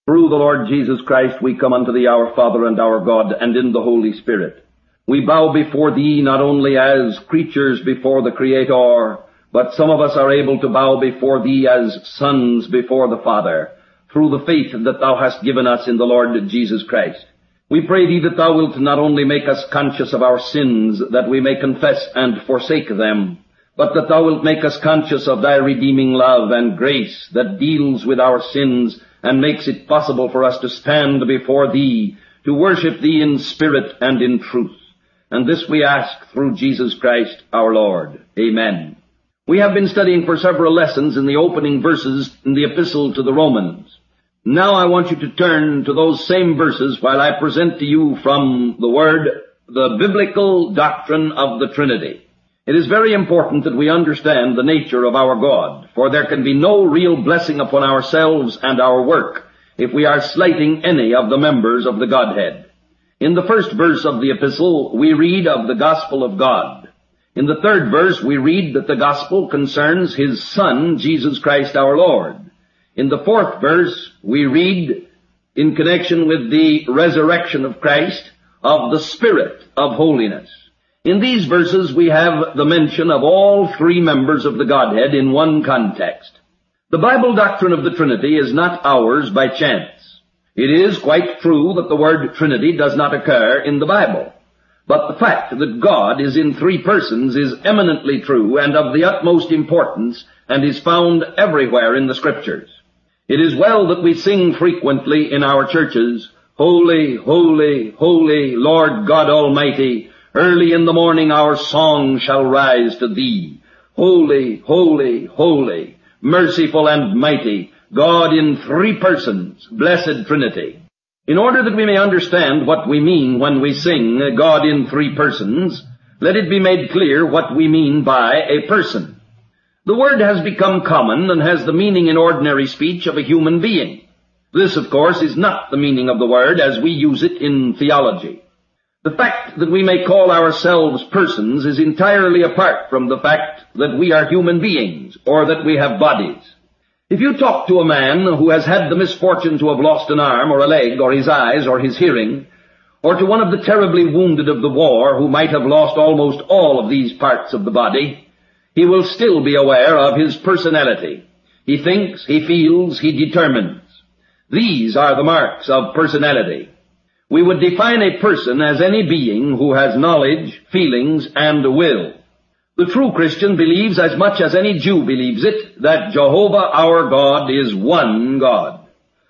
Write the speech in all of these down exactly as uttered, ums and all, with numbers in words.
Through the Lord Jesus Christ we come unto thee, our Father and our God, and in the Holy Spirit. We bow before thee not only as creatures before the Creator, but some of us are able to bow before thee as sons before the Father, through the faith that thou hast given us in the Lord Jesus Christ. We pray thee that thou wilt not only make us conscious of our sins, that we may confess and forsake them, but that thou wilt make us conscious of thy redeeming love and grace that deals with our sins and makes it possible for us to stand before thee, to worship thee in spirit and in truth. And this we ask through Jesus Christ our Lord. Amen. We have been studying for several lessons in the opening verses in the Epistle to the Romans. Now I want you to turn to those same verses while I present to you from the Word the biblical doctrine of the Trinity. It is very important that we understand the nature of our God, for there can be no real blessing upon ourselves and our work if we are slighting any of the members of the Godhead. In the first verse of the epistle, we read of the gospel of God. In the third verse, we read that the gospel concerns His Son, Jesus Christ our Lord. In the fourth verse, we read, in connection with the resurrection of Christ, of the Spirit of holiness. In these verses we have the mention of all three members of the Godhead in one context. The Bible doctrine of the Trinity is not ours by chance. It is quite true that the word Trinity does not occur in the Bible. But the fact that God is in three persons is eminently true and of the utmost importance and is found everywhere in the Scriptures. It is well that we sing frequently in our churches, Holy, holy, holy, Lord God Almighty, early in the morning our song shall rise to thee. Holy, holy, holy, merciful and mighty, God in three persons, blessed Trinity. In order that we may understand what we mean when we sing God in three persons, let it be made clear what we mean by a person. The word has become common and has the meaning in ordinary speech of a human being. This, of course, is not the meaning of the word as we use it in theology. The fact that we may call ourselves persons is entirely apart from the fact that we are human beings or that we have bodies. If you talk to a man who has had the misfortune to have lost an arm or a leg or his eyes or his hearing, or to one of the terribly wounded of the war who might have lost almost all of these parts of the body, he will still be aware of his personality. He thinks, he feels, he determines. These are the marks of personality. We would define a person as any being who has knowledge, feelings, and will. The true Christian believes as much as any Jew believes it, that Jehovah our God is one God.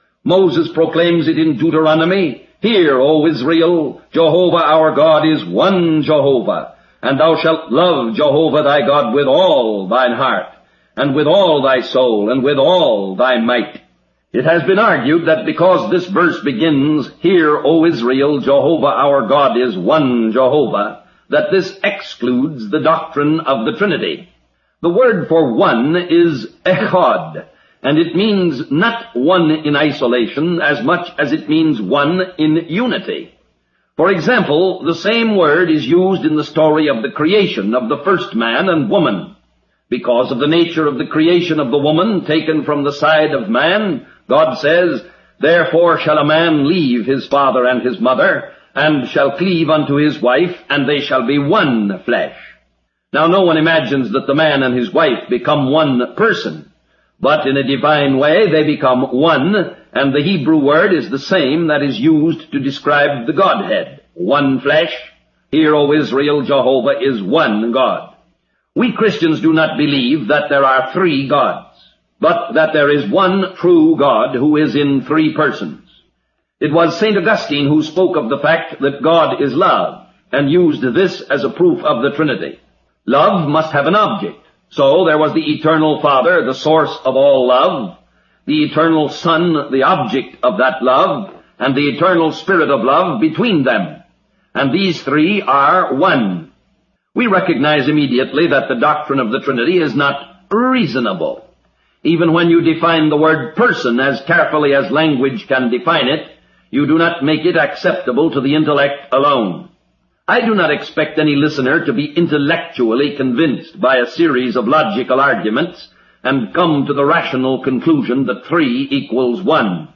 Moses proclaims it in Deuteronomy, Hear, O Israel, Jehovah our God is one Jehovah, and thou shalt love Jehovah thy God with all thine heart, and with all thy soul, and with all thy might. It has been argued that because this verse begins, Hear, O Israel, Jehovah our God is one Jehovah, that this excludes the doctrine of the Trinity. The word for one is echad, and it means not one in isolation as much as it means one in unity. For example, the same word is used in the story of the creation of the first man and woman. Because of the nature of the creation of the woman taken from the side of man, God says, Therefore shall a man leave his father and his mother, and shall cleave unto his wife, and they shall be one flesh. Now no one imagines that the man and his wife become one person, but in a divine way they become one, and the Hebrew word is the same that is used to describe the Godhead. One flesh. Hear, O Israel, Jehovah is one God. We Christians do not believe that there are three gods, but that there is one true God who is in three persons. It was Saint Augustine who spoke of the fact that God is love, and used this as a proof of the Trinity. Love must have an object. So there was the eternal Father, the source of all love, the eternal Son, the object of that love, and the eternal Spirit of love between them. And these three are one. We recognize immediately that the doctrine of the Trinity is not reasonable. Even when you define the word person as carefully as language can define it, you do not make it acceptable to the intellect alone. I do not expect any listener to be intellectually convinced by a series of logical arguments and come to the rational conclusion that three equals one.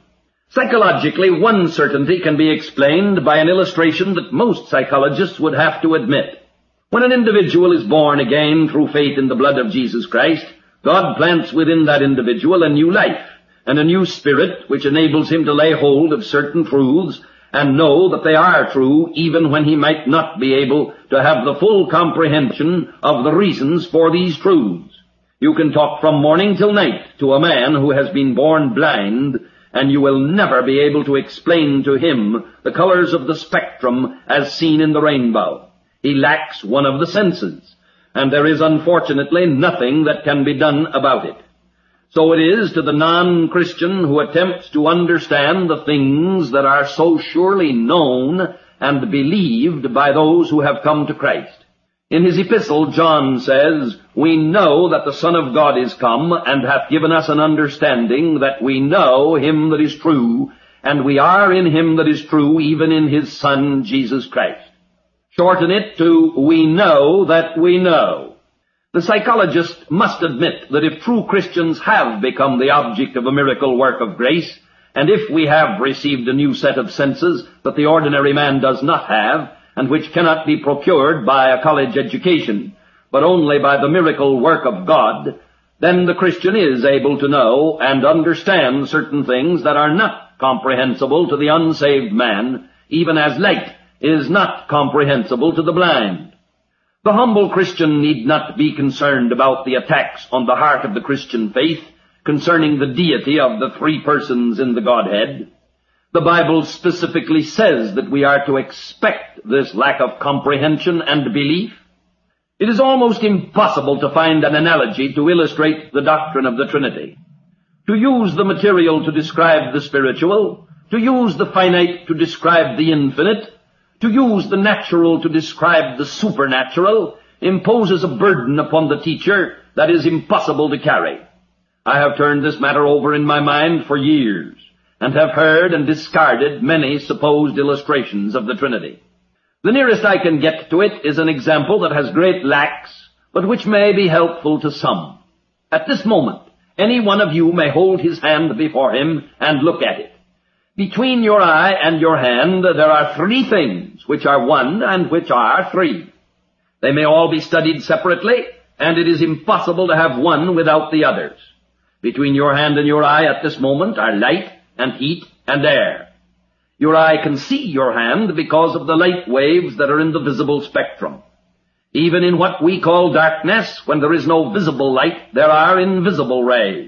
Psychologically, one certainty can be explained by an illustration that most psychologists would have to admit. When an individual is born again through faith in the blood of Jesus Christ, God plants within that individual a new life and a new spirit which enables him to lay hold of certain truths and know that they are true even when he might not be able to have the full comprehension of the reasons for these truths. You can talk from morning till night to a man who has been born blind, and you will never be able to explain to him the colors of the spectrum as seen in the rainbow. He lacks one of the senses, and there is unfortunately nothing that can be done about it. So it is to the non-Christian who attempts to understand the things that are so surely known and believed by those who have come to Christ. In his epistle, John says, "We know that the Son of God is come, and hath given us an understanding that we know him that is true, and we are in him that is true, even in his Son, Jesus Christ." Shorten it to, "We know that we know." The psychologist must admit that if true Christians have become the object of a miracle work of grace, and if we have received a new set of senses that the ordinary man does not have, and which cannot be procured by a college education, but only by the miracle work of God, then the Christian is able to know and understand certain things that are not comprehensible to the unsaved man, even as light is not comprehensible to the blind. The humble Christian need not be concerned about the attacks on the heart of the Christian faith concerning the deity of the three persons in the Godhead. The Bible specifically says that we are to expect this lack of comprehension and belief. It is almost impossible to find an analogy to illustrate the doctrine of the Trinity. To use the material to describe the spiritual, to use the finite to describe the infinite, to use the natural to describe the supernatural, imposes a burden upon the teacher that is impossible to carry. I have turned this matter over in my mind for years, and have heard and discarded many supposed illustrations of the Trinity. The nearest I can get to it is an example that has great lacks, but which may be helpful to some. At this moment, any one of you may hold his hand before him and look at it. Between your eye and your hand there are three things which are one and which are three. They may all be studied separately, and it is impossible to have one without the others. Between your hand and your eye at this moment are light and heat and air. Your eye can see your hand because of the light waves that are in the visible spectrum. Even in what we call darkness, when there is no visible light, there are invisible rays.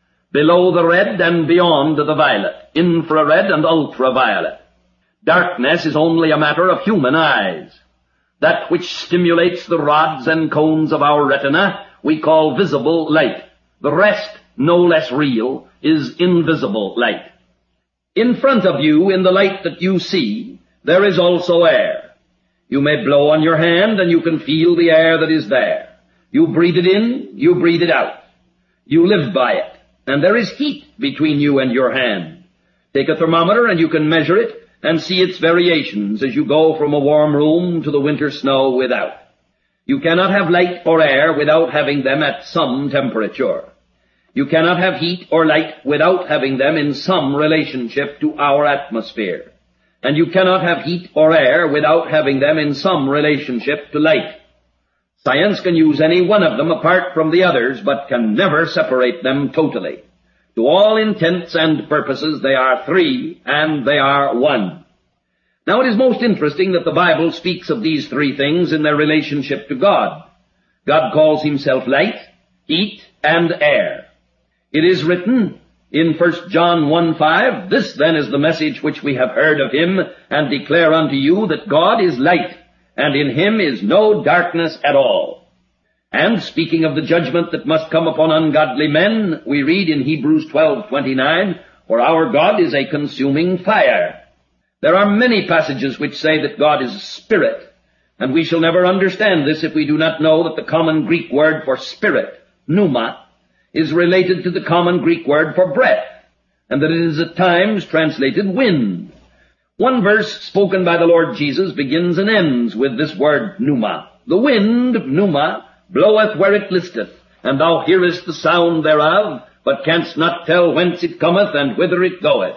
Below the red and beyond the violet, infrared and ultraviolet. Darkness is only a matter of human eyes. That which stimulates the rods and cones of our retina we call visible light. The rest, no less real, is invisible light. In front of you, in the light that you see, there is also air. You may blow on your hand and you can feel the air that is there. You breathe it in, you breathe it out. You live by it. And there is heat between you and your hand. Take a thermometer and you can measure it and see its variations as you go from a warm room to the winter snow without. You cannot have light or air without having them at some temperature. You cannot have heat or light without having them in some relationship to our atmosphere. And you cannot have heat or air without having them in some relationship to light. Science can use any one of them apart from the others, but can never separate them totally. To all intents and purposes, they are three, and they are one. Now it is most interesting that the Bible speaks of these three things in their relationship to God. God calls himself light, heat, and air. It is written in First John one five, "This then is the message which we have heard of him, and declare unto you that God is light, and in him is no darkness at all." And speaking of the judgment that must come upon ungodly men, we read in Hebrews twelve twenty-nine, "For our God is a consuming fire." There are many passages which say that God is a spirit, and we shall never understand this if we do not know that the common Greek word for spirit, pneuma, is related to the common Greek word for breath, and that it is at times translated wind. One verse spoken by the Lord Jesus begins and ends with this word pneuma. "The wind, pneuma, bloweth where it listeth, and thou hearest the sound thereof, but canst not tell whence it cometh and whither it goeth.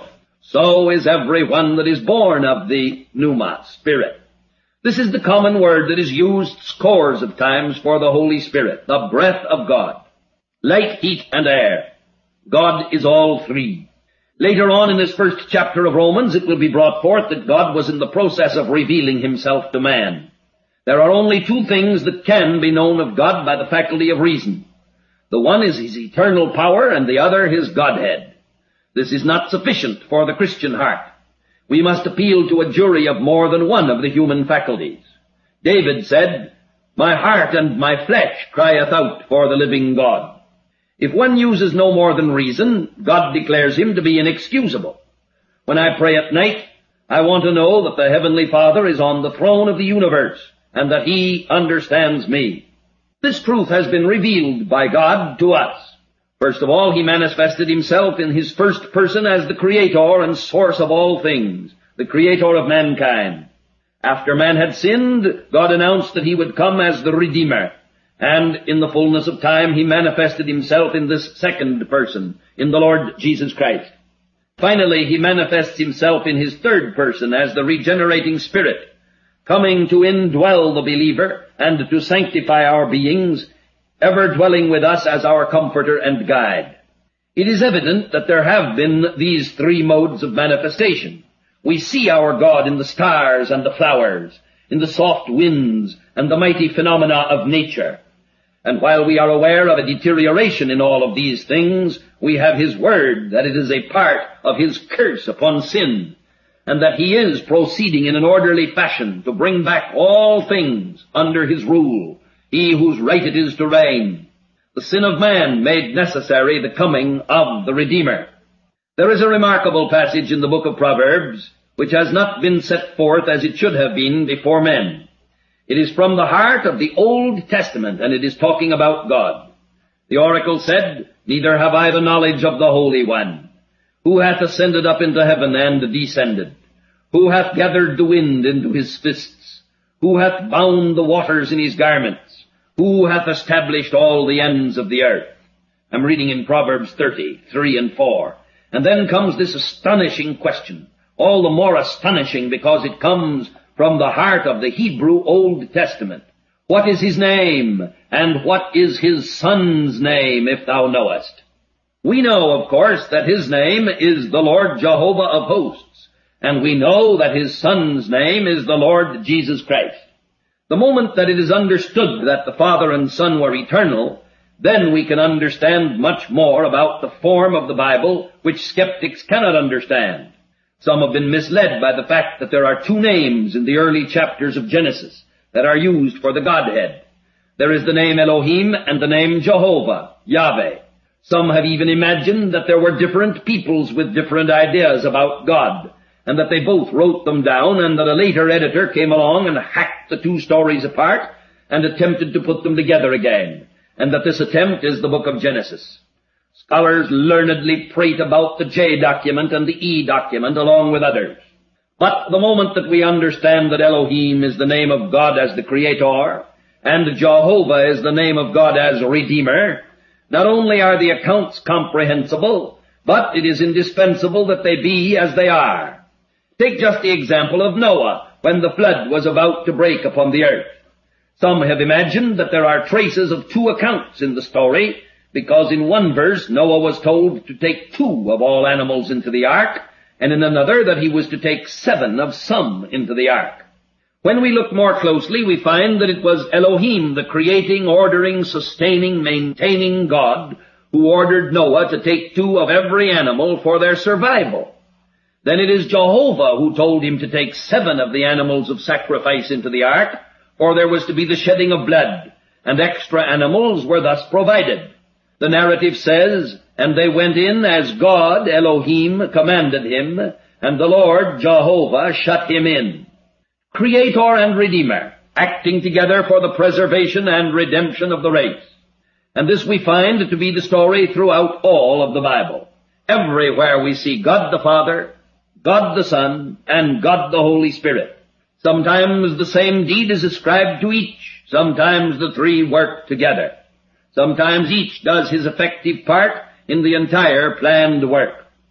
So is every one that is born of the pneuma, Spirit. This is the common word that is used scores of times for the Holy Spirit, the breath of God. Light, heat, and air. God is all three. Later on in this first chapter of Romans, it will be brought forth that God was in the process of revealing himself to man. There are only two things that can be known of God by the faculty of reason. The one is his eternal power, and the other his Godhead. This is not sufficient for the Christian heart. We must appeal to a jury of more than one of the human faculties. David said, "My heart and my flesh crieth out for the living God." If one uses no more than reason, God declares him to be inexcusable. When I pray at night, I want to know that the Heavenly Father is on the throne of the universe, and that he understands me. This truth has been revealed by God to us. First of all, he manifested himself in his first person as the creator and source of all things, the creator of mankind. After man had sinned, God announced that he would come as the Redeemer, and in the fullness of time he manifested himself in this second person, in the Lord Jesus Christ. Finally, he manifests himself in his third person as the regenerating Spirit, coming to indwell the believer and to sanctify our beings, ever dwelling with us as our comforter and guide. It is evident that there have been these three modes of manifestation. We see our God in the stars and the flowers, in the soft winds and the mighty phenomena of nature. And while we are aware of a deterioration in all of these things, we have his word that it is a part of his curse upon sin, and that he is proceeding in an orderly fashion to bring back all things under his rule, he whose right it is to reign. The sin of man made necessary the coming of the Redeemer. There is a remarkable passage in the book of Proverbs which has not been set forth as it should have been before men. It is from the heart of the Old Testament, and it is talking about God. The oracle said, "Neither have I the knowledge of the Holy One. Who hath ascended up into heaven and descended? Who hath gathered the wind into his fists? Who hath bound the waters in his garments? Who hath established all the ends of the earth?" I'm reading in Proverbs thirty, three and four. And then comes this astonishing question, all the more astonishing because it comes from the heart of the Hebrew Old Testament. "What is his name, and what is his son's name, if thou knowest?" We know, of course, that his name is the Lord Jehovah of hosts, and we know that his son's name is the Lord Jesus Christ. The moment that it is understood that the Father and Son were eternal, then we can understand much more about the form of the Bible, which skeptics cannot understand. Some have been misled by the fact that there are two names in the early chapters of Genesis that are used for the Godhead. There is the name Elohim and the name Jehovah, Yahweh. Some have even imagined that there were different peoples with different ideas about God, and that they both wrote them down, and that a later editor came along and hacked the two stories apart and attempted to put them together again, and that this attempt is the book of Genesis. Scholars learnedly prate about the J document and the E document along with others. But the moment that we understand that Elohim is the name of God as the Creator, and Jehovah is the name of God as Redeemer, not only are the accounts comprehensible, but it is indispensable that they be as they are. Take just the example of Noah when the flood was about to break upon the earth. Some have imagined that there are traces of two accounts in the story, because in one verse Noah was told to take two of all animals into the ark, and in another that he was to take seven of some into the ark. When we look more closely, we find that it was Elohim, the creating, ordering, sustaining, maintaining God, who ordered Noah to take two of every animal for their survival. Then it is Jehovah who told him to take seven of the animals of sacrifice into the ark, for there was to be the shedding of blood, and extra animals were thus provided. The narrative says, "And they went in as God, Elohim, commanded him, and the Lord, Jehovah, shut him in." Creator and Redeemer, acting together for the preservation and redemption of the race. And this we find to be the story throughout all of the Bible. Everywhere we see God the Father, God the Son, and God the Holy Spirit. Sometimes the same deed is ascribed to each. Sometimes the three work together. Sometimes each does his effective part in the entire planned work.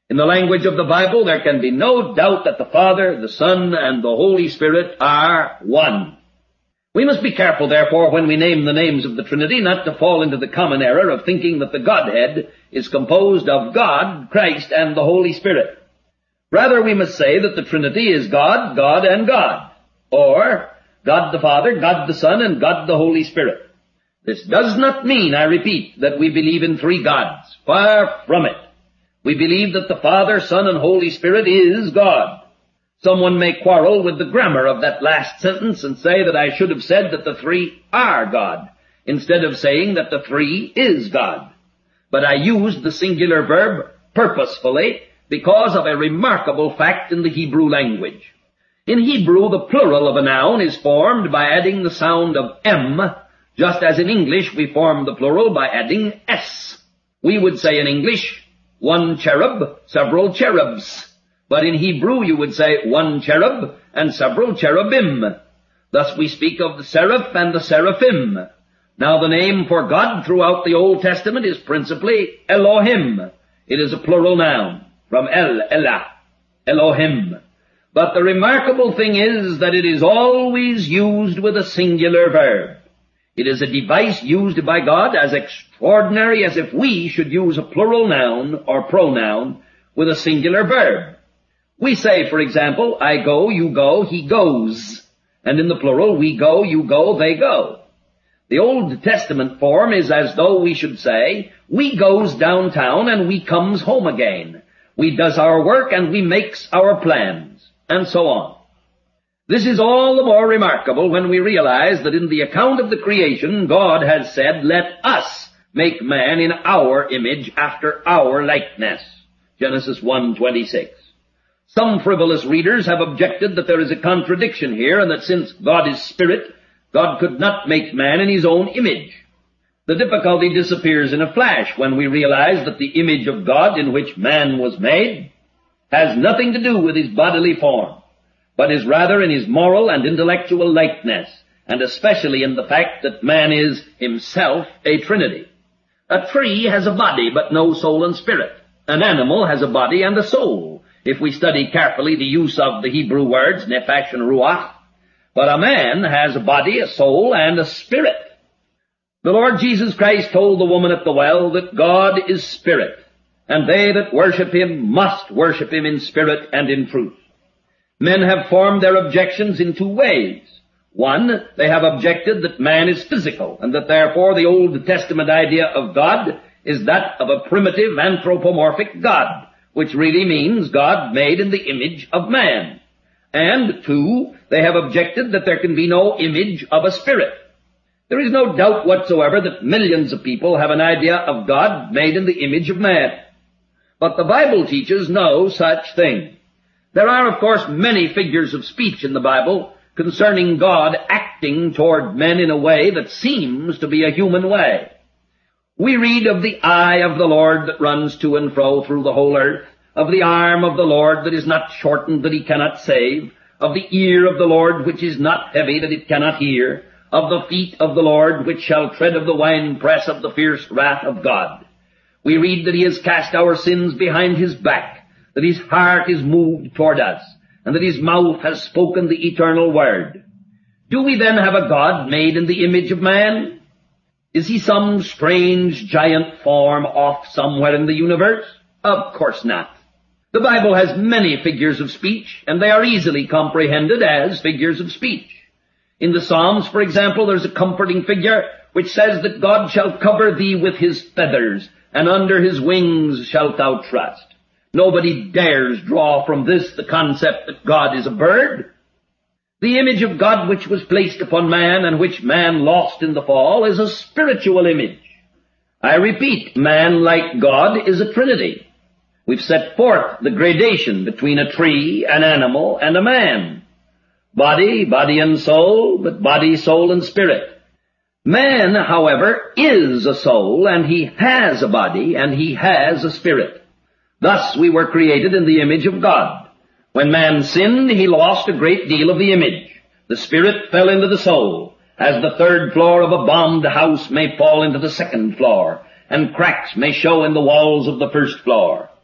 In the language of the Bible, there can be no doubt that the Father, the Son, and the Holy Spirit are one. We must be careful, therefore, when we name the names of the Trinity, not to fall into the common error of thinking that the Godhead is composed of God, Christ, and the Holy Spirit. Rather, we must say that the Trinity is God, God, and God, or God the Father, God the Son, and God the Holy Spirit. This does not mean, I repeat, that we believe in three gods. Far from it. We believe that the Father, Son, and Holy Spirit is God. Someone may quarrel with the grammar of that last sentence and say that I should have said that the three are God, instead of saying that the three is God. But I used the singular verb purposefully because of a remarkable fact in the Hebrew language. In Hebrew, the plural of a noun is formed by adding the sound of M, just as in English we form the plural by adding S. We would say in English, one cherub, several cherubs. But in Hebrew you would say one cherub and several cherubim. Thus we speak of the seraph and the seraphim. Now the name for God throughout the Old Testament is principally Elohim. It is a plural noun, from El, Elah, Elohim. But the remarkable thing is that it is always used with a singular verb. It is a device used by God as extraordinary as if we should use a plural noun or pronoun with a singular verb. We say, for example, I go, you go, he goes. And in the plural, we go, you go, they go. The Old Testament form is as though we should say, we goes downtown and we comes home again. We does our work and we makes our plans, and so on. This is all the more remarkable when we realize that in the account of the creation, God has said, let us make man in our image after our likeness. Genesis one twenty-six. Some frivolous readers have objected that there is a contradiction here, and that since God is spirit, God could not make man in his own image. The difficulty disappears in a flash when we realize that the image of God in which man was made has nothing to do with his bodily form, but is rather in his moral and intellectual likeness, and especially in the fact that man is himself a trinity. A tree has a body but no soul and spirit. An animal has a body and a soul, if we study carefully the use of the Hebrew words, nephesh and ruach. But a man has a body, a soul, and a spirit. The Lord Jesus Christ told the woman at the well that God is spirit, and they that worship him must worship him in spirit and in truth. Men have formed their objections in two ways. One, they have objected that man is physical, and that therefore the Old Testament idea of God is that of a primitive anthropomorphic God, which really means God made in the image of man. And two, they have objected that there can be no image of a spirit. There is no doubt whatsoever that millions of people have an idea of God made in the image of man. But the Bible teaches no such thing. There are, of course, many figures of speech in the Bible concerning God acting toward men in a way that seems to be a human way. We read of the eye of the Lord that runs to and fro through the whole earth, of the arm of the Lord that is not shortened that he cannot save, of the ear of the Lord which is not heavy that it cannot hear, of the feet of the Lord which shall tread of the winepress of the fierce wrath of God. We read that he has cast our sins behind his back, that his heart is moved toward us, and that his mouth has spoken the eternal word. Do we then have a God made in the image of man? Is he some strange giant form off somewhere in the universe? Of course not. The Bible has many figures of speech, and they are easily comprehended as figures of speech. In the Psalms, for example, there's a comforting figure which says that God shall cover thee with his feathers, and under his wings shalt thou trust. Nobody dares draw from this the concept that God is a bird. The image of God which was placed upon man and which man lost in the fall is a spiritual image. I repeat, man, like God, is a trinity. We've set forth the gradation between a tree, an animal, and a man. Body, body and soul, but body, soul, and spirit. Man, however, is a soul, and he has a body, and he has a spirit. Thus we were created in the image of God. When man sinned, he lost a great deal of the image. The spirit fell into the soul, as the third floor of a bombed house may fall into the second floor, and cracks may show in the walls of the first floor.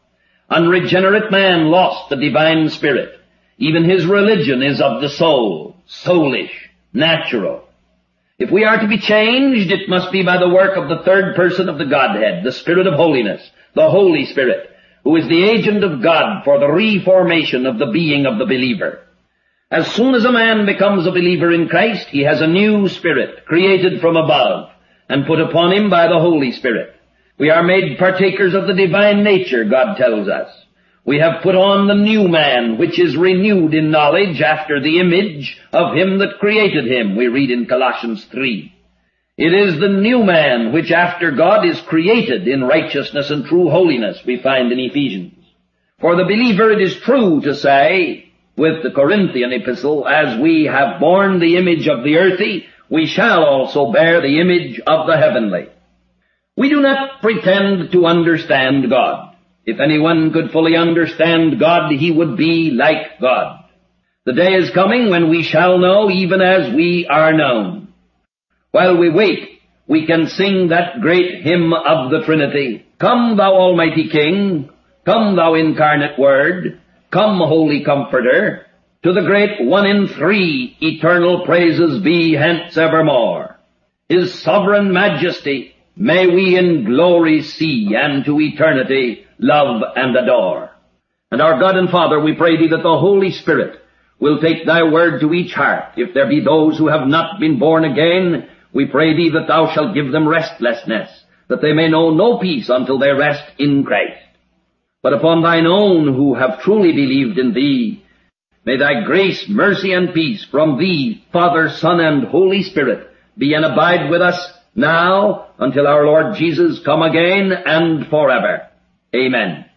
Unregenerate man lost the divine spirit. Even his religion is of the soul, soulish, natural. If we are to be changed, it must be by the work of the third person of the Godhead, the Spirit of holiness, the Holy Spirit, who is the agent of God for the reformation of the being of the believer. As soon as a man becomes a believer in Christ, he has a new spirit, created from above, and put upon him by the Holy Spirit. We are made partakers of the divine nature, God tells us. We have put on the new man, which is renewed in knowledge after the image of him that created him, we read in Colossians three. It is the new man which after God is created in righteousness and true holiness, we find in Ephesians. For the believer it is true to say, with the Corinthian epistle, as we have borne the image of the earthy, we shall also bear the image of the heavenly. We do not pretend to understand God. If anyone could fully understand God, he would be like God. The day is coming when we shall know even as we are known. While we wait, we can sing that great hymn of the Trinity. Come, thou Almighty King, come, thou incarnate Word, come, Holy Comforter, to the great one in three, eternal praises be hence evermore. His sovereign majesty may we in glory see, and to eternity love and adore. And our God and Father, we pray thee that the Holy Spirit will take thy word to each heart. If there be those who have not been born again, we pray thee that thou shalt give them restlessness, that they may know no peace until they rest in Christ. But upon thine own who have truly believed in thee, may thy grace, mercy, and peace from thee, Father, Son, and Holy Spirit, be and abide with us now until our Lord Jesus come again and forever. Amen.